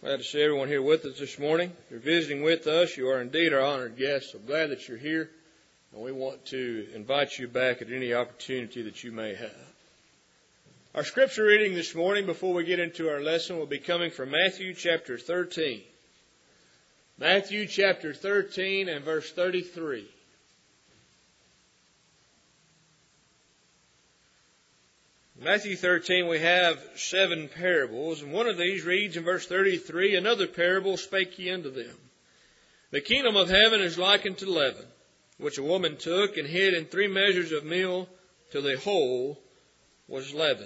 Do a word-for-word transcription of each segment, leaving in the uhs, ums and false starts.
Glad to see everyone here with us this morning. If you're visiting with us, you are indeed our honored guests. So glad that you're here, and we want to invite you back at any opportunity that you may have. Our scripture reading this morning, before we get into our lesson, will be coming from Matthew chapter thirteen. Matthew chapter thirteen and verse thirty-three. In Matthew thirteen, we have seven parables, and one of these reads in verse thirty-three, "Another parable spake he unto them. The kingdom of heaven is likened to leaven, which a woman took and hid in three measures of meal till the whole was leavened."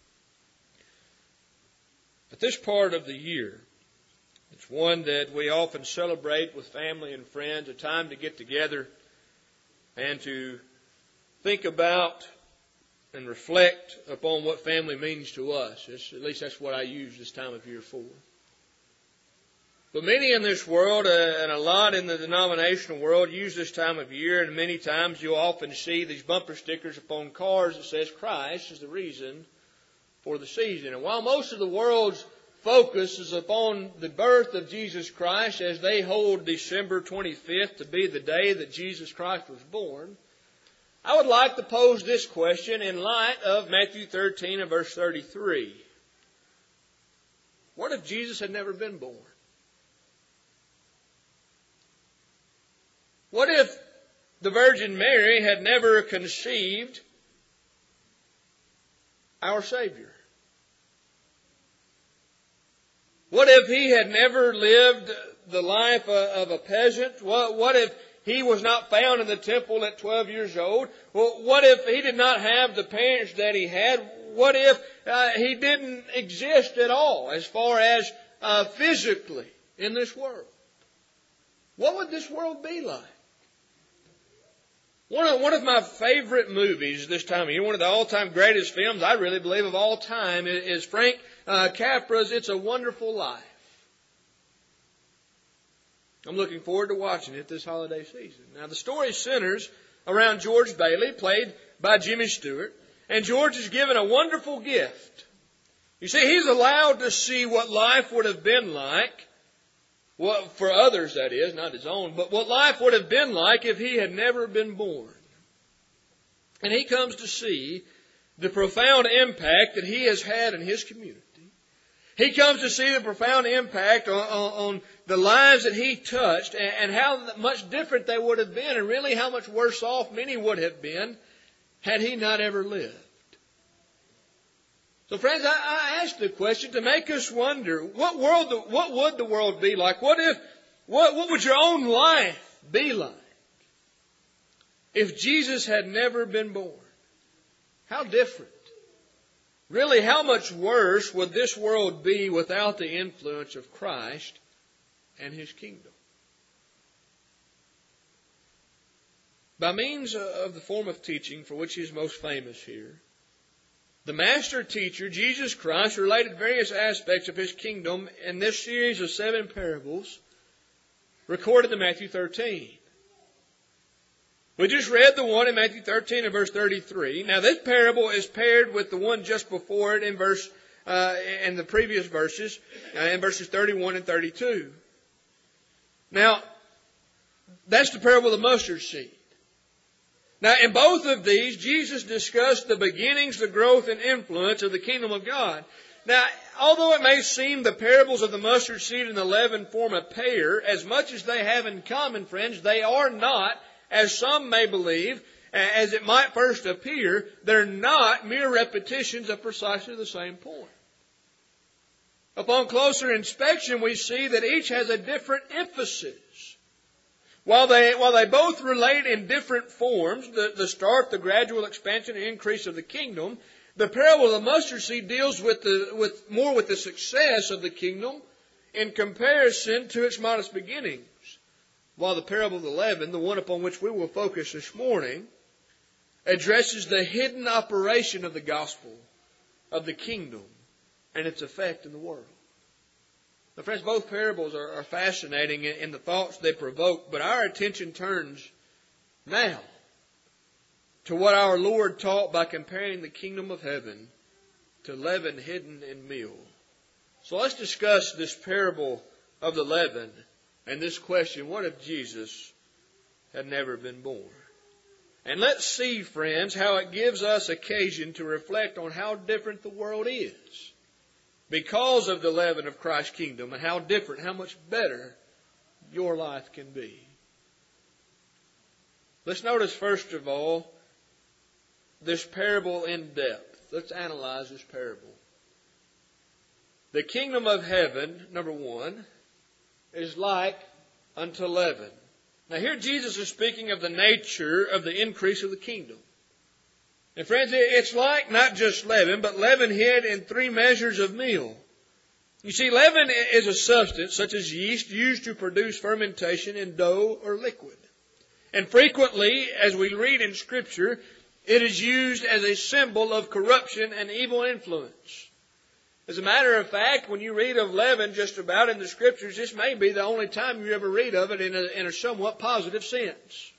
At this part of the year, it's one that we often celebrate with family and friends, a time to get together and to think about and reflect upon what family means to us. It's, at least that's what I use this time of year for. But many in this world, uh, and a lot in the denominational world, use this time of year, and many times you'll often see these bumper stickers upon cars that says Christ is the reason for the season. And while most of the world's focus is upon the birth of Jesus Christ, as they hold December twenty-fifth to be the day that Jesus Christ was born, I would like to pose this question in light of Matthew thirteen and verse thirty-three. What if Jesus had never been born? What if the Virgin Mary had never conceived our Savior? What if he had never lived the life of a peasant? What, what if he was not found in the temple at twelve years old? Well, what if he did not have the parents that he had? What if uh, he didn't exist at all as far as uh, physically in this world? What would this world be like? One of, one of my favorite movies this time of year, one of the all-time greatest films, I really believe, of all time, is Frank uh, Capra's It's a Wonderful Life. I'm looking forward to watching it this holiday season. Now, the story centers around George Bailey, played by Jimmy Stewart, and George is given a wonderful gift. You see, he's allowed to see what life would have been like, what, for others that is, not his own, but what life would have been like if he had never been born. And he comes to see the profound impact that he has had in his community. He comes to see the profound impact on, on, on the lives that he touched, and, and how much different they would have been, and really how much worse off many would have been had he not ever lived. So friends, I, I ask the question to make us wonder, what world, what would the world be like? What if, what, what would your own life be like if Jesus had never been born? How different. Really, how much worse would this world be without the influence of Christ and His kingdom? By means of the form of teaching for which He is most famous here, the master teacher, Jesus Christ, related various aspects of His kingdom in this series of seven parables recorded in Matthew thirteen. We just read the one in Matthew thirteen and verse thirty-three. Now this parable is paired with the one just before it in verse uh, in the previous verses, uh, in verses thirty-one and thirty-two. Now, that's the parable of the mustard seed. Now, in both of these, Jesus discussed the beginnings, the growth, and influence of the kingdom of God. Now, although it may seem the parables of the mustard seed and the leaven form a pair, as much as they have in common, friends, they are not, as some may believe, as it might first appear, they're not mere repetitions of precisely the same point. Upon closer inspection, we see that each has a different emphasis. While they, while they both relate in different forms, the, the start, the gradual expansion and increase of the kingdom, the parable of the mustard seed deals with the, with, more with the success of the kingdom in comparison to its modest beginnings. While the parable of the leaven, the one upon which we will focus this morning, addresses the hidden operation of the gospel, of the kingdom, and its effect in the world. Now, friends, both parables are, are fascinating in, in the thoughts they provoke, but our attention turns now to what our Lord taught by comparing the kingdom of heaven to leaven hidden in meal, So let's discuss this parable of the leaven and this question, what if Jesus had never been born? And let's see, friends, how it gives us occasion to reflect on how different the world is because of the leaven of Christ's kingdom, and how different, how much better your life can be. Let's notice, first of all, this parable in depth. Let's analyze this parable. The kingdom of heaven, number one, is like unto leaven. Now here Jesus is speaking of the nature of the increase of the kingdom. And friends, it's like not just leaven, but leaven hid in three measures of meal. You see, leaven is a substance such as yeast used to produce fermentation in dough or liquid. And frequently, as we read in Scripture, it is used as a symbol of corruption and evil influence. As a matter of fact, when you read of leaven just about in the Scriptures, this may be the only time you ever read of it in a, in a somewhat positive sense.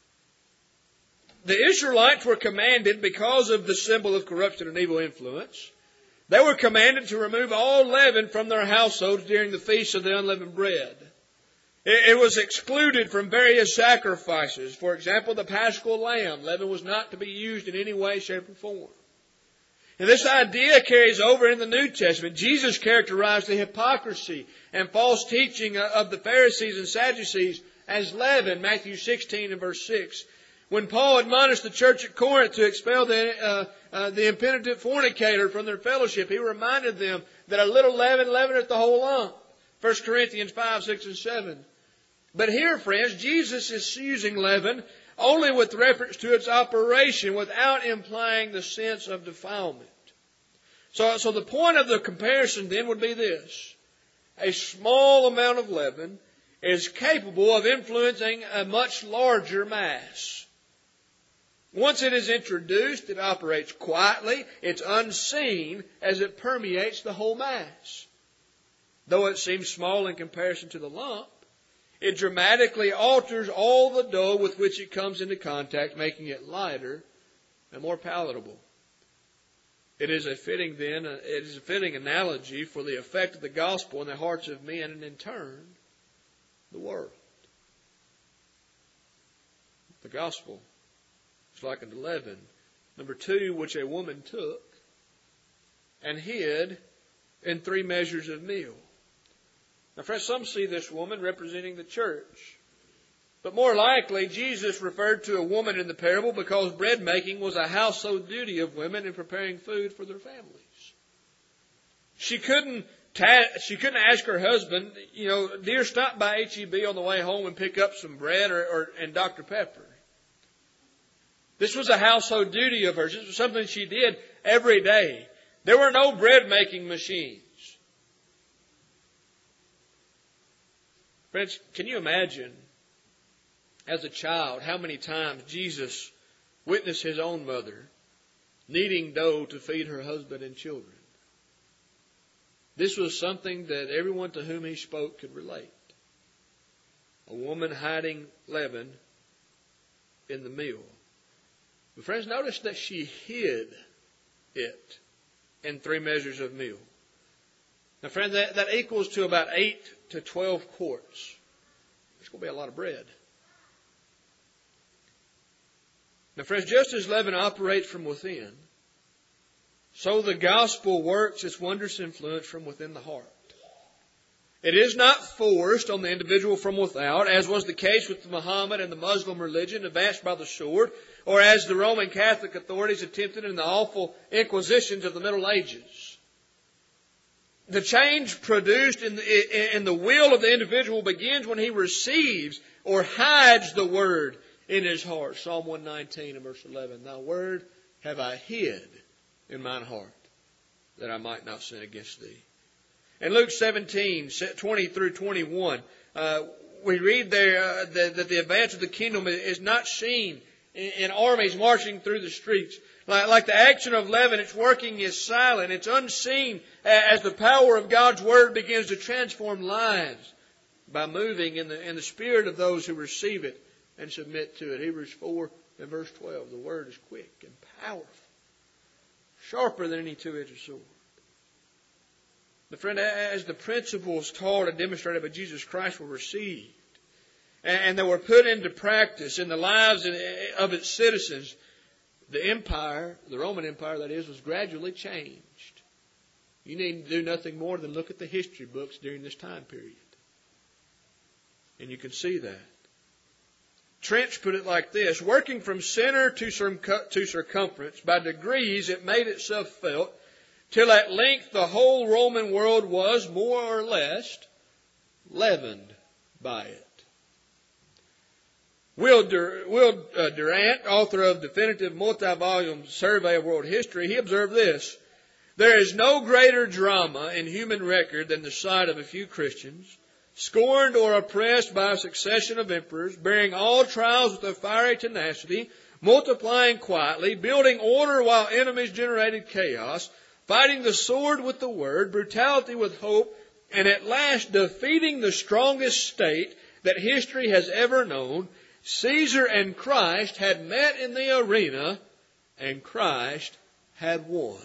The Israelites were commanded, because of the symbol of corruption and evil influence, they were commanded to remove all leaven from their households during the Feast of the Unleavened Bread. It, it was excluded from various sacrifices. For example, the Paschal lamb. Leaven was not to be used in any way, shape, or form. And this idea carries over in the New Testament. Jesus characterized the hypocrisy and false teaching of the Pharisees and Sadducees as leaven, Matthew sixteen and verse six. When Paul admonished the church at Corinth to expel the, uh, uh, the impenitent fornicator from their fellowship, he reminded them that a little leaven leaveneth the whole lump. First Corinthians five, six, and seven. But here, friends, Jesus is using leaven only with reference to its operation, without implying the sense of defilement. So, so the point of the comparison then would be this. A small amount of leaven is capable of influencing a much larger mass. Once it is introduced, it operates quietly. It's unseen as it permeates the whole mass. Though it seems small in comparison to the lump, it dramatically alters all the dough with which it comes into contact, making it lighter and more palatable. It is a fitting then, it is a fitting analogy for the effect of the gospel in the hearts of men and in turn, the world. The gospel is like unto leaven. Number two, which a woman took and hid in three measures of meal. Now, friends, some see this woman representing the church. But more likely, Jesus referred to a woman in the parable because bread making was a household duty of women in preparing food for their families. She couldn't ta- she couldn't ask her husband, you know, dear, stop by H E B on the way home and pick up some bread or, or and Doctor Pepper. This was a household duty of hers. This was something she did every day. There were no bread making machines. Friends, can you imagine as a child how many times Jesus witnessed his own mother kneading dough to feed her husband and children? This was something that everyone to whom he spoke could relate. A woman hiding leaven in the meal. But friends, notice that she hid it in three measures of meal. Now, friends, that, that equals to about eight to twelve quarts. It's going to be a lot of bread. Now, friends, just as leaven operates from within, so the gospel works its wondrous influence from within the heart. It is not forced on the individual from without, as was the case with Muhammad and the Muslim religion advanced by the sword, or as the Roman Catholic authorities attempted in the awful inquisitions of the Middle Ages. The change produced in the, in the will of the individual begins when he receives or hides the word in his heart. Psalm one nineteen and verse eleven. Thy word have I hid in mine heart, that I might not sin against thee. In Luke seventeen, twenty through twenty-one, uh, we read there uh, that, that the advance of the kingdom is not seen in, in armies marching through the streets. Like, like the action of leaven, its working is silent. It's unseen as the power of God's Word begins to transform lives by moving in the, in the spirit of those who receive it and submit to it. Hebrews four and verse twelve. The Word is quick and powerful, sharper than any two-edged sword. The friend, as the principles taught and demonstrated by Jesus Christ were received, and they were put into practice in the lives of its citizens, the empire, the Roman Empire that is, was gradually changed. You need to do nothing more than look at the history books during this time period. And you can see that. Trench put it like this: working from center to circumference, by degrees it made itself felt, till at length the whole Roman world was, more or less, leavened by it. Will, Dur- Will uh, Durant, author of Definitive Multi-Volume Survey of World History, he observed this: there is no greater drama in human record than the sight of a few Christians, scorned or oppressed by a succession of emperors, bearing all trials with a fiery tenacity, multiplying quietly, building order while enemies generated chaos, fighting the sword with the word, brutality with hope, and at last defeating the strongest state that history has ever known. Caesar and Christ had met in the arena, and Christ had won.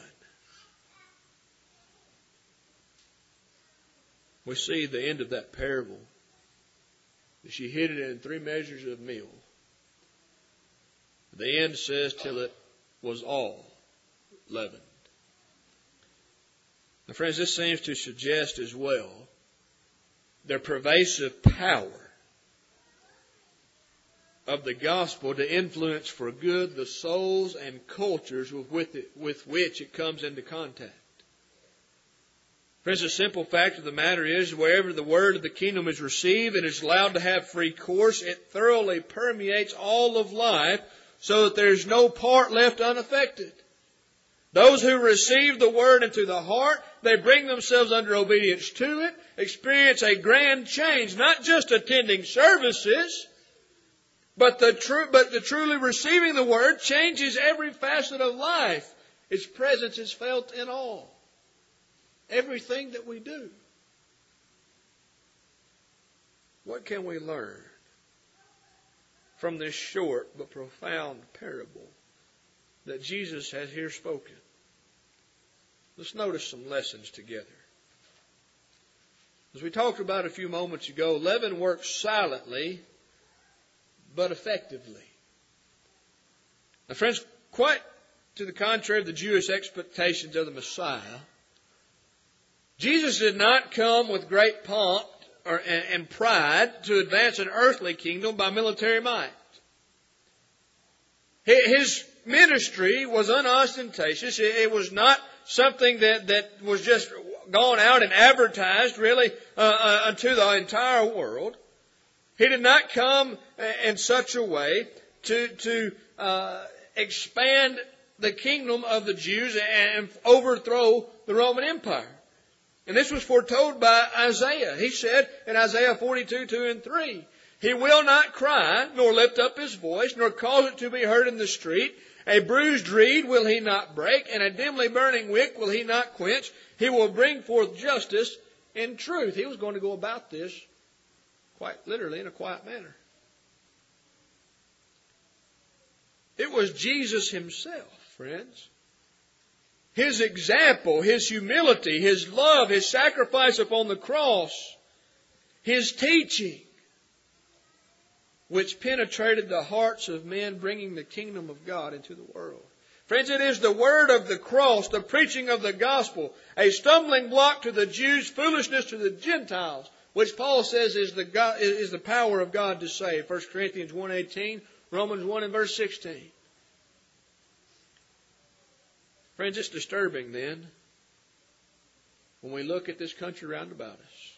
We see the end of that parable. She hid it in three measures of meal. The end says, till it was all leavened. Now, friends, this seems to suggest as well the pervasive power of the gospel to influence for good the souls and cultures with, it, with which it comes into contact. Friends, the simple fact of the matter is, wherever the word of the kingdom is received and is allowed to have free course, it thoroughly permeates all of life so that there is no part left unaffected. Those who receive the word into the heart, they bring themselves under obedience to it, experience a grand change, not just attending services, but the true, but the truly receiving the word changes every facet of life. Its presence is felt in all. Everything that we do. What can we learn from this short but profound parable that Jesus has here spoken? Let's notice some lessons together. As we talked about a few moments ago, leaven works silently but effectively. Now, friends, quite to the contrary of the Jewish expectations of the Messiah, Jesus did not come with great pomp or, and, and pride to advance an earthly kingdom by military might. His ministry was unostentatious. It was not something that, that was just gone out and advertised really uh, uh, unto the entire world. He did not come in such a way to, to uh, expand the kingdom of the Jews and overthrow the Roman Empire. And this was foretold by Isaiah. He said in Isaiah forty-two, two and three, He will not cry, nor lift up His voice, nor cause it to be heard in the street. A bruised reed will He not break, and a dimly burning wick will He not quench. He will bring forth justice and truth. He was going to go about this quite literally in a quiet manner. It was Jesus Himself, friends. His example, His humility, His love, His sacrifice upon the cross, His teaching, which penetrated the hearts of men, bringing the kingdom of God into the world. Friends, it is the word of the cross, the preaching of the gospel, a stumbling block to the Jews, foolishness to the Gentiles, which Paul says is the God, is the power of God to save. First Corinthians one eighteen, Romans one and verse sixteen. Friends, it's disturbing then when we look at this country round about us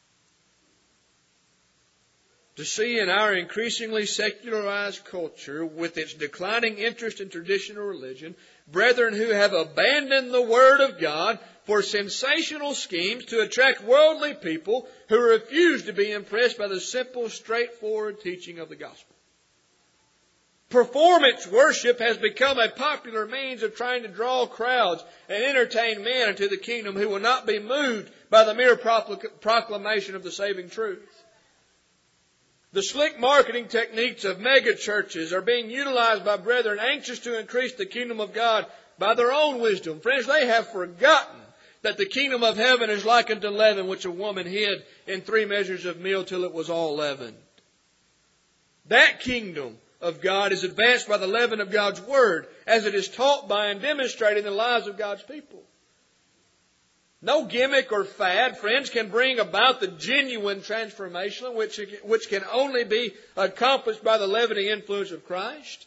to see in our increasingly secularized culture, with its declining interest in traditional religion, brethren who have abandoned the Word of God for sensational schemes to attract worldly people who refuse to be impressed by the simple, straightforward teaching of the gospel. Performance worship has become a popular means of trying to draw crowds and entertain men into the kingdom who will not be moved by the mere proclamation of the saving truth. The slick marketing techniques of mega churches are being utilized by brethren anxious to increase the kingdom of God by their own wisdom. Friends, they have forgotten that the kingdom of heaven is like unto leaven, which a woman hid in three measures of meal till it was all leavened. That kingdom of God is advanced by the leaven of God's Word, as it is taught by and demonstrated in the lives of God's people. No gimmick or fad, friends, can bring about the genuine transformation which, which can only be accomplished by the leavening influence of Christ.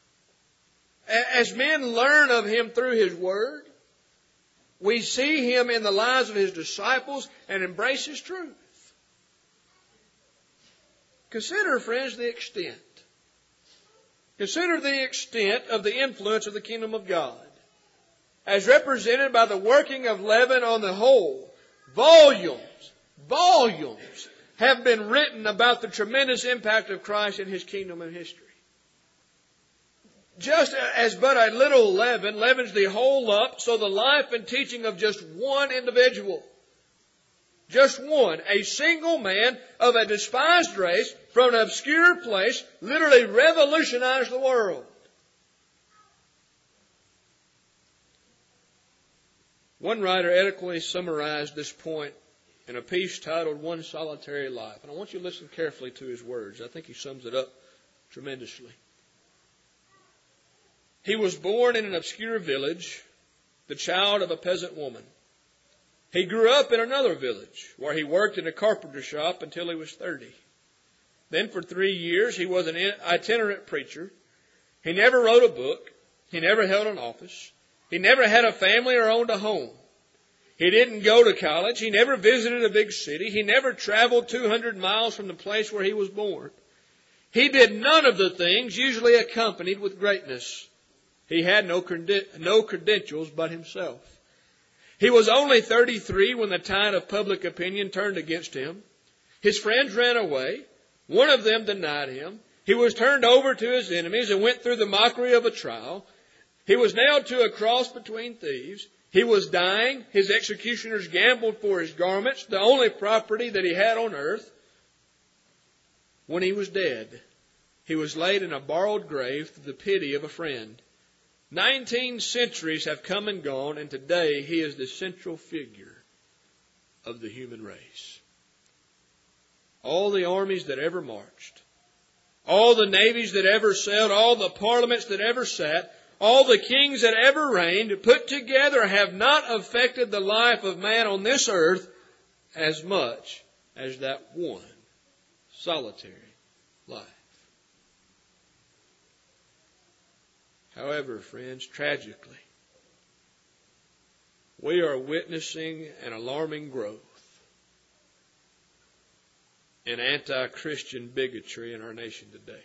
As men learn of Him through His Word, we see Him in the lives of His disciples and embrace His truth. Consider, friends, the extent. Consider the extent of the influence of the kingdom of God, as represented by the working of leaven on the whole. Volumes, volumes have been written about the tremendous impact of Christ in His kingdom and history. Just as but a little leaven leavens the whole lump, so the life and teaching of just one individual, just one, a single man of a despised race from an obscure place, literally revolutionized the world. One writer eloquently summarized this point in a piece titled One Solitary Life. And I want you to listen carefully to his words. I think he sums it up tremendously. He was born in an obscure village, the child of a peasant woman. He grew up in another village where he worked in a carpenter shop until he was thirty. Then for three years he was an itinerant preacher. He never wrote a book. He never held an office. He never had a family or owned a home. He didn't go to college. He never visited a big city. He never traveled two hundred miles from the place where he was born. He did none of the things usually accompanied with greatness. He had no creden- no credentials but himself. He was only thirty-three when the tide of public opinion turned against him. His friends ran away. One of them denied him. He was turned over to his enemies and went through the mockery of a trial. He was nailed to a cross between thieves. He was dying. His executioners gambled for his garments, the only property that he had on earth. When he was dead, he was laid in a borrowed grave through the pity of a friend. Nineteen centuries have come and gone, and today he is the central figure of the human race. All the armies that ever marched, all the navies that ever sailed, all the parliaments that ever sat, all the kings that ever reigned, put together, have not affected the life of man on this earth as much as that one solitary life. However, friends, tragically, we are witnessing an alarming growth in anti-Christian bigotry in our nation today.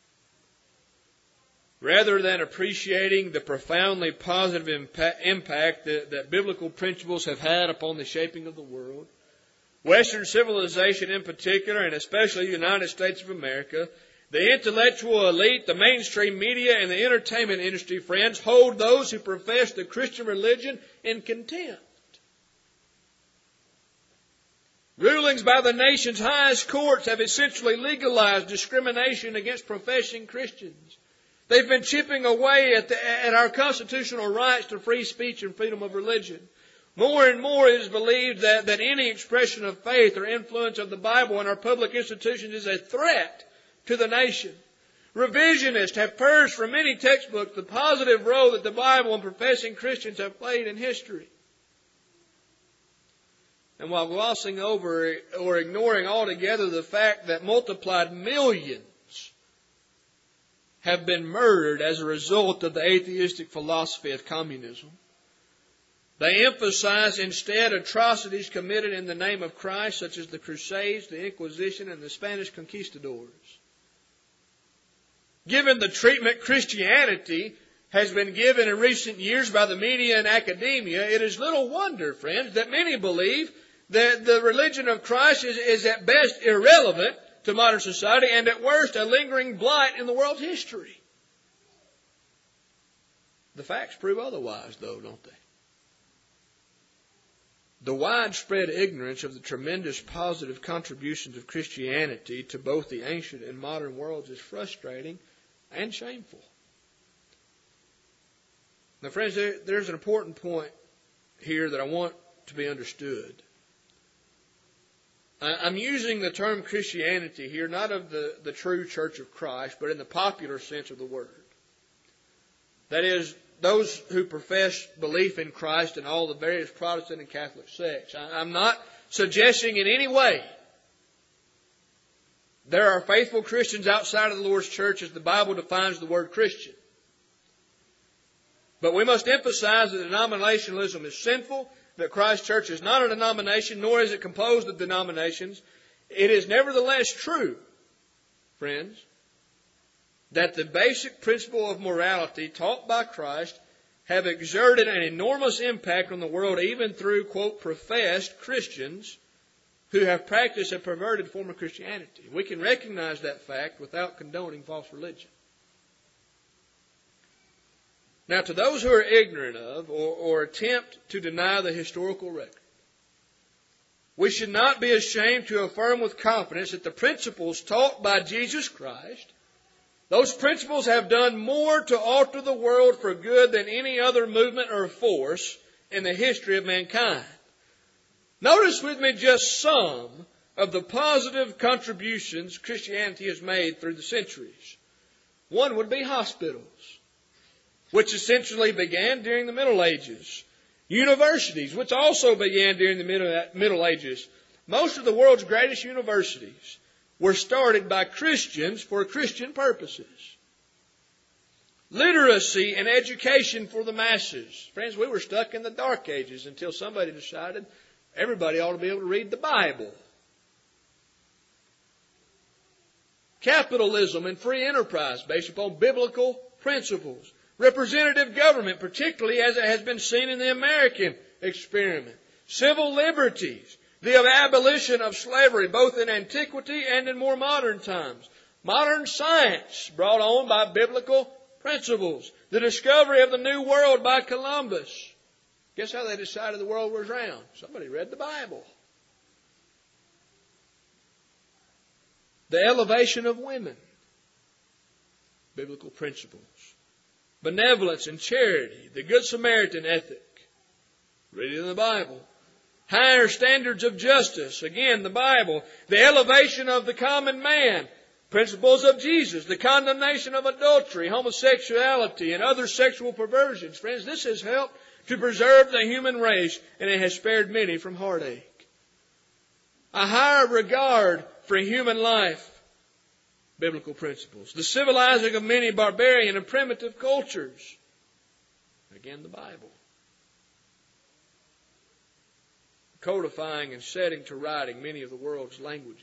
Rather than appreciating the profoundly positive impact, impact that, that biblical principles have had upon the shaping of the world, Western civilization in particular, and especially the United States of America, the intellectual elite, the mainstream media, and the entertainment industry, friends, hold those who profess the Christian religion in contempt. Rulings by the nation's highest courts have essentially legalized discrimination against professing Christians. They've been chipping away at, the, at our constitutional rights to free speech and freedom of religion. More and more it is believed that, that any expression of faith or influence of the Bible in our public institutions is a threat to the nation. Revisionists have purged from many textbooks the positive role that the Bible and professing Christians have played in history. And while glossing over or ignoring altogether the fact that multiplied millions have been murdered as a result of the atheistic philosophy of communism, they emphasize instead atrocities committed in the name of Christ, such as the Crusades, the Inquisition, and the Spanish conquistadors. Given the treatment Christianity has been given in recent years by the media and academia, it is little wonder, friends, that many believe that the religion of Christ is, is at best irrelevant to modern society and at worst a lingering blight in the world's history. The facts prove otherwise, though, don't they? The widespread ignorance of the tremendous positive contributions of Christianity to both the ancient and modern worlds is frustrating and shameful. Now, friends, there, there's an important point here that I want to be understood. I'm using the term Christianity here, not of the, the true Church of Christ, but in the popular sense of the word. That is, those who profess belief in Christ in all the various Protestant and Catholic sects. I'm not suggesting in any way there are faithful Christians outside of the Lord's church as the Bible defines the word Christian. But we must emphasize that denominationalism is sinful, that Christ's church is not a denomination, nor is it composed of denominations. It is nevertheless true, friends, that the basic principle of morality taught by Christ have exerted an enormous impact on the world, even through, quote, professed Christians who have practiced a perverted form of Christianity. We can recognize that fact without condoning false religion. Now, to those who are ignorant of or, or attempt to deny the historical record, we should not be ashamed to affirm with confidence that the principles taught by Jesus Christ, those principles have done more to alter the world for good than any other movement or force in the history of mankind. Notice with me just some of the positive contributions Christianity has made through the centuries. One would be hospitals, which essentially began during the Middle Ages. Universities, which also began during the Middle Ages. Most of the world's greatest universities were started by Christians for Christian purposes. Literacy and education for the masses. Friends, we were stuck in the Dark Ages until somebody decided everybody ought to be able to read the Bible. Capitalism and free enterprise based upon biblical principles. Representative government, particularly as it has been seen in the American experiment. Civil liberties. The abolition of slavery, both in antiquity and in more modern times. Modern science, brought on by biblical principles. The discovery of the New World by Columbus. Guess how they decided the world was round? Somebody read the Bible. The elevation of women. Biblical principles. Benevolence and charity. The Good Samaritan ethic. Read it in the Bible. Higher standards of justice. Again, the Bible. The elevation of the common man. Principles of Jesus. The condemnation of adultery, homosexuality, and other sexual perversions. Friends, this has helped to preserve the human race, and it has spared many from heartache. A higher regard for human life. Biblical principles. The civilizing of many barbarian and primitive cultures. Again, the Bible. Codifying and setting to writing many of the world's languages.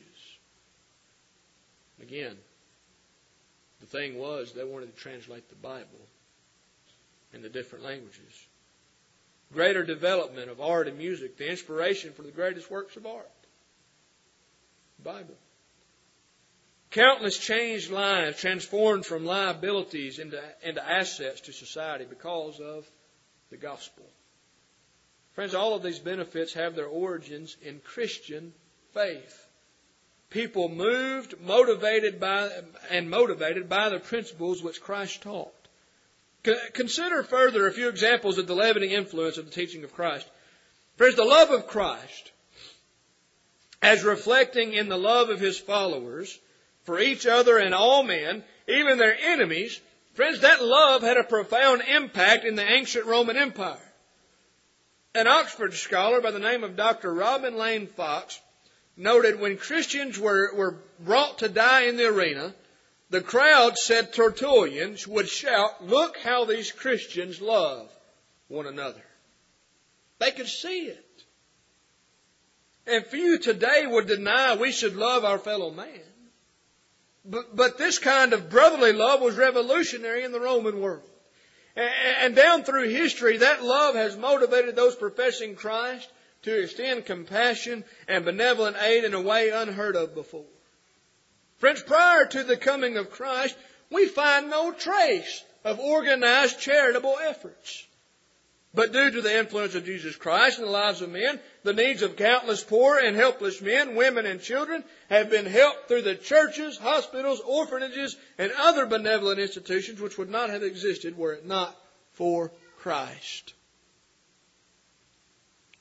Again, the thing was they wanted to translate the Bible in the different languages. Greater development of art and music, the inspiration for the greatest works of art. The Bible. Countless changed lives, transformed from liabilities into, into assets to society because of the gospel. Friends, all of these benefits have their origins in Christian faith. People moved, motivated by, and motivated by the principles which Christ taught. Consider further a few examples of the leavening influence of the teaching of Christ. Friends, the love of Christ, as reflecting in the love of His followers, for each other and all men, even their enemies, friends, that love had a profound impact in the ancient Roman Empire. An Oxford scholar by the name of Doctor Robin Lane Fox noted when Christians were, were brought to die in the arena, the crowd, said Tertullians, would shout, "Look how these Christians love one another." They could see it. And few today would deny we should love our fellow man. But, but this kind of brotherly love was revolutionary in the Roman world. And, and down through history, that love has motivated those professing Christ to extend compassion and benevolent aid in a way unheard of before. Friends, prior to the coming of Christ, we find no trace of organized charitable efforts. But due to the influence of Jesus Christ in the lives of men, the needs of countless poor and helpless men, women, and children have been helped through the churches, hospitals, orphanages, and other benevolent institutions which would not have existed were it not for Christ.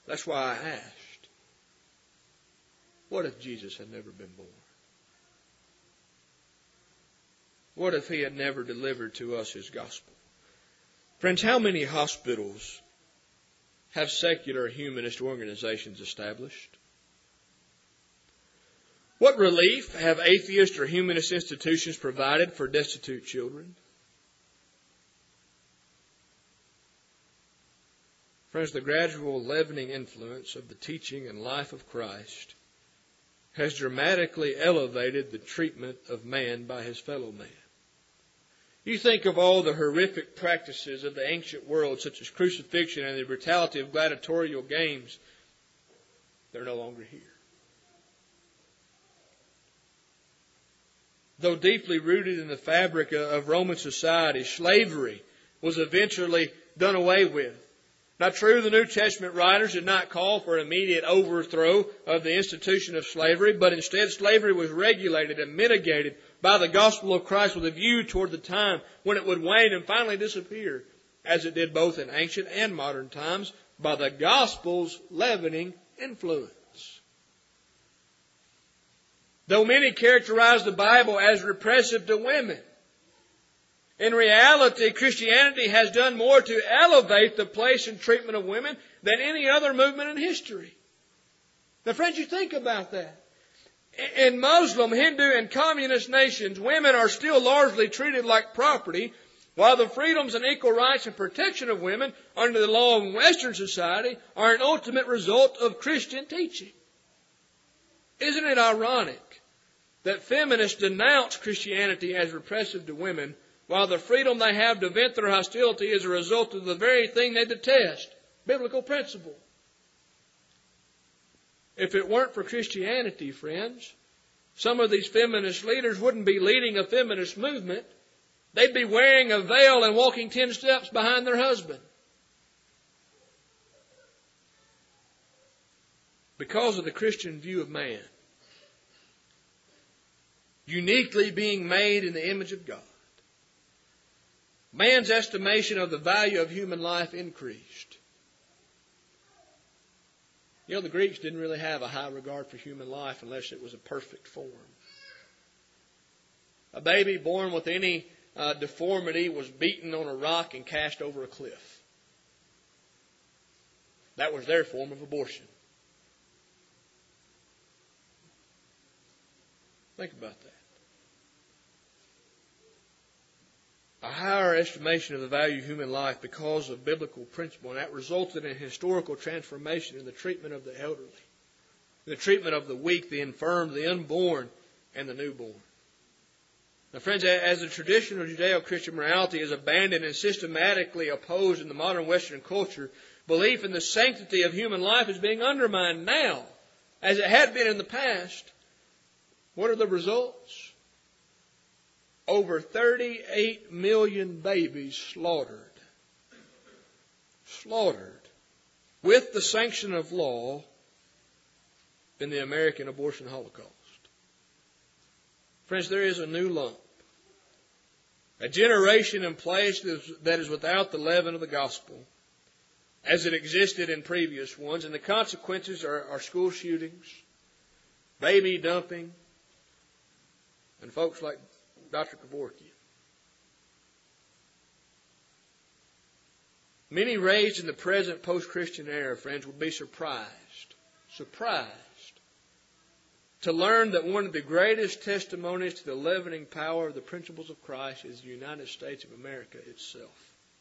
That's why I asked, what if Jesus had never been born? What if He had never delivered to us His gospel? Friends, how many hospitals have secular humanist organizations established? What relief have atheist or humanist institutions provided for destitute children? Friends, the gradual leavening influence of the teaching and life of Christ has dramatically elevated the treatment of man by his fellow man. You think of all the horrific practices of the ancient world, such as crucifixion and the brutality of gladiatorial games. They're no longer here. Though deeply rooted in the fabric of Roman society, slavery was eventually done away with. Now, true, the New Testament writers did not call for an immediate overthrow of the institution of slavery, but instead slavery was regulated and mitigated by the gospel of Christ with a view toward the time when it would wane and finally disappear, as it did both in ancient and modern times, by the gospel's leavening influence. Though many characterize the Bible as repressive to women, in reality, Christianity has done more to elevate the place and treatment of women than any other movement in history. Now, friends, you think about that. In Muslim, Hindu, and communist nations, women are still largely treated like property, while the freedoms and equal rights and protection of women under the law of Western society are an ultimate result of Christian teaching. Isn't it ironic that feminists denounce Christianity as repressive to women, while the freedom they have to vent their hostility is a result of the very thing they detest, biblical principle? If it weren't for Christianity, friends, some of these feminist leaders wouldn't be leading a feminist movement. They'd be wearing a veil and walking ten steps behind their husband. Because of the Christian view of man, uniquely being made in the image of God, man's estimation of the value of human life increased. You know, the Greeks didn't really have a high regard for human life unless it was a perfect form. A baby born with any uh, deformity was beaten on a rock and cast over a cliff. That was their form of abortion. Think about that. A higher estimation of the value of human life because of biblical principle, and that resulted in historical transformation in the treatment of the elderly, the treatment of the weak, the infirm, the unborn, and the newborn. Now, friends, as the traditional Judeo-Christian morality is abandoned and systematically opposed in the modern Western culture, belief in the sanctity of human life is being undermined now, as it had been in the past. What are the results? Over thirty-eight million babies slaughtered. Slaughtered. With the sanction of law in the American abortion holocaust. Friends, there is a new lump. A generation in place that is without the leaven of the gospel, as it existed in previous ones. And the consequences are, are school shootings, baby dumping, and folks like Doctor Kevorkian. Many raised in the present post-Christian era, friends, would be surprised, surprised to learn that one of the greatest testimonies to the leavening power of the principles of Christ is the United States of America itself.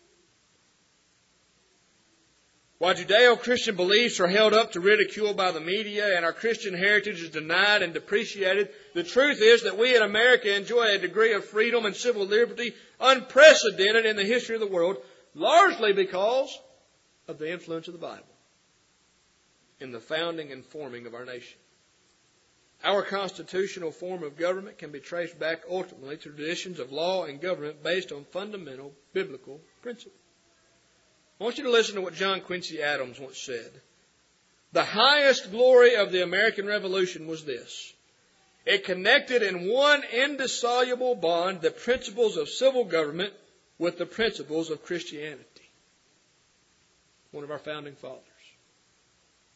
While Judeo-Christian beliefs are held up to ridicule by the media and our Christian heritage is denied and depreciated, the truth is that we in America enjoy a degree of freedom and civil liberty unprecedented in the history of the world, largely because of the influence of the Bible in the founding and forming of our nation. Our constitutional form of government can be traced back ultimately to traditions of law and government based on fundamental biblical principles. I want you to listen to what John Quincy Adams once said. The highest glory of the American Revolution was this: it connected in one indissoluble bond the principles of civil government with the principles of Christianity. One of our founding fathers.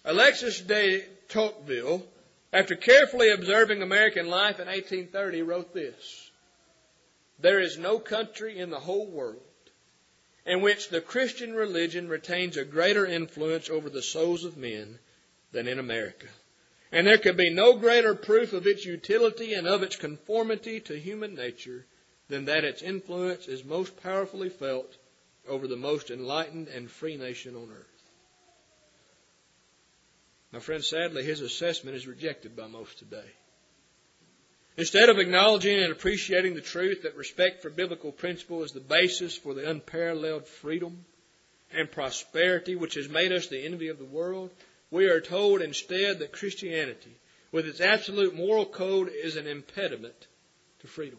Alexis de Tocqueville, after carefully observing American life in eighteen thirty, wrote this: "There is no country in the whole world in which the Christian religion retains a greater influence over the souls of men than in America. And there can be no greater proof of its utility and of its conformity to human nature than that its influence is most powerfully felt over the most enlightened and free nation on earth." My friend, sadly, his assessment is rejected by most today. Instead of acknowledging and appreciating the truth that respect for biblical principle is the basis for the unparalleled freedom and prosperity which has made us the envy of the world, we are told instead that Christianity, with its absolute moral code, is an impediment to freedom.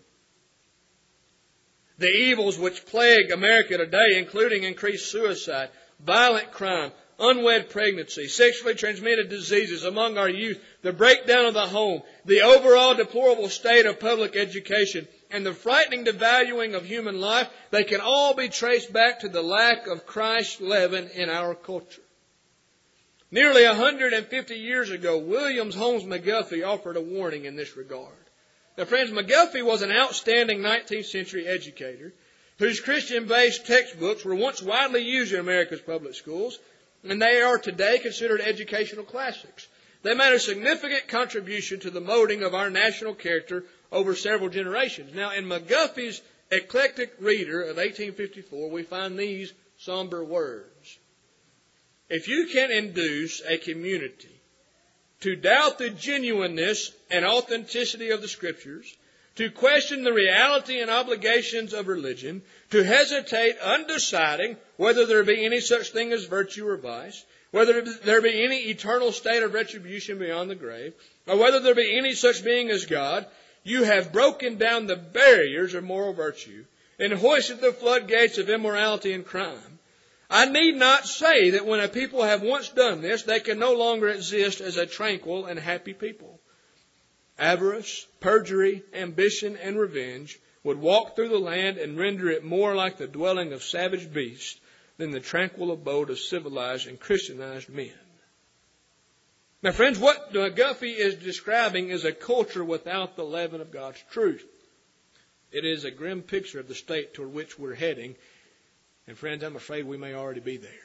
The evils which plague America today, including increased suicide, violent crime, unwed pregnancy, sexually transmitted diseases among our youth, the breakdown of the home, the overall deplorable state of public education, and the frightening devaluing of human life, they can all be traced back to the lack of Christ's leaven in our culture. Nearly one hundred fifty years ago, Williams Holmes McGuffey offered a warning in this regard. Now, friends, McGuffey was an outstanding nineteenth century educator whose Christian-based textbooks were once widely used in America's public schools, and they are today considered educational classics. They made a significant contribution to the molding of our national character over several generations. Now, in McGuffey's Eclectic Reader of eighteen fifty-four, we find these somber words: "If you can induce a community to doubt the genuineness and authenticity of the Scriptures, to question the reality and obligations of religion, to hesitate undeciding whether there be any such thing as virtue or vice, whether there be any eternal state of retribution beyond the grave, or whether there be any such being as God, you have broken down the barriers of moral virtue and hoisted the floodgates of immorality and crime. I need not say that when a people have once done this, they can no longer exist as a tranquil and happy people. Avarice, perjury, ambition, and revenge would walk through the land and render it more like the dwelling of savage beasts than the tranquil abode of civilized and Christianized men." Now, friends, what McGuffey is describing is a culture without the leaven of God's truth. It is a grim picture of the state toward which we're heading. And friends, I'm afraid we may already be there.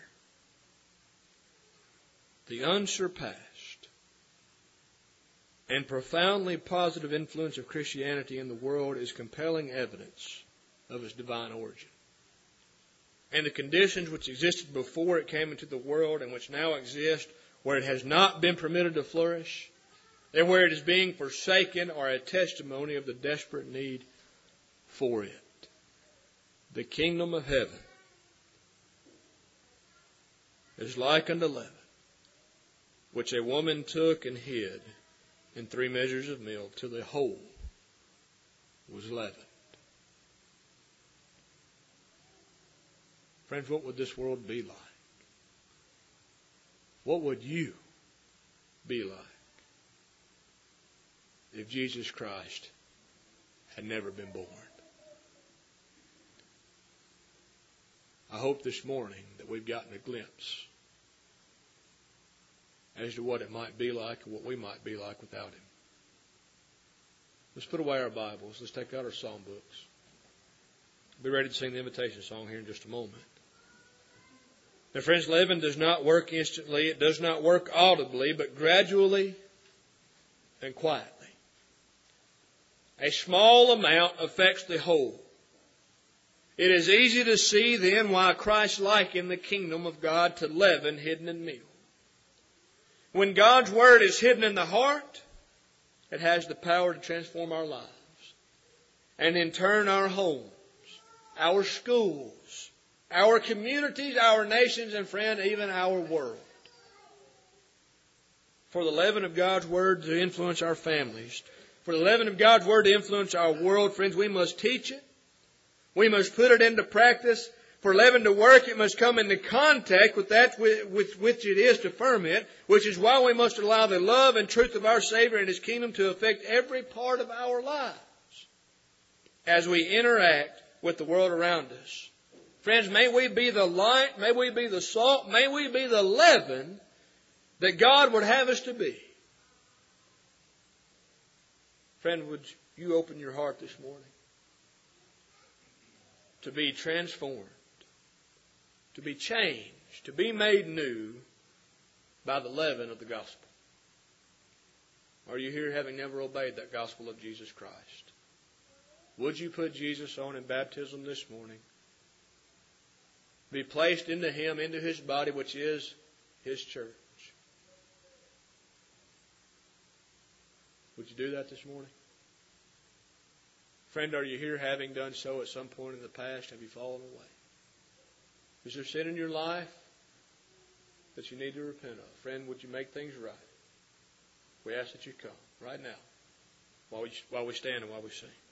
The unsurpassed and profoundly positive influence of Christianity in the world is compelling evidence of its divine origin. And the conditions which existed before it came into the world and which now exist, where it has not been permitted to flourish, and where it is being forsaken, are a testimony of the desperate need for it. The kingdom of heaven is like unto leaven, which a woman took and hid in three measures of milk till the whole was leavened. Friends, what would this world be like? What would you be like if Jesus Christ had never been born? I hope this morning that we've gotten a glimpse as to what it might be like and what we might be like without Him. Let's put away our Bibles. Let's take out our psalm books. We'll be ready to sing the invitation song here in just a moment. Now, friends, leaven does not work instantly. It does not work audibly, but gradually and quietly. A small amount affects the whole. It is easy to see then why Christ likened the kingdom of God to leaven hidden in meal. When God's Word is hidden in the heart, it has the power to transform our lives. And in turn our homes, our schools, our communities, our nations, and friend, even our world. For the leaven of God's Word to influence our families, for the leaven of God's Word to influence our world, friends, we must teach it. We must put it into practice. For leaven to work, it must come into contact with that with which it is to ferment, which is why we must allow the love and truth of our Savior and His kingdom to affect every part of our lives as we interact with the world around us. Friends, may we be the light, may we be the salt, may we be the leaven that God would have us to be. Friend, would you open your heart this morning to be transformed, to be changed, to be made new by the leaven of the gospel? Are you here having never obeyed that gospel of Jesus Christ? Would you put Jesus on in baptism this morning? Be placed into Him, into His body, which is His church. Would you do that this morning? Friend, are you here having done so at some point in the past? Have you fallen away? Is there sin in your life that you need to repent of? Friend, would you make things right? We ask that you come right now while we, while we stand and while we sing.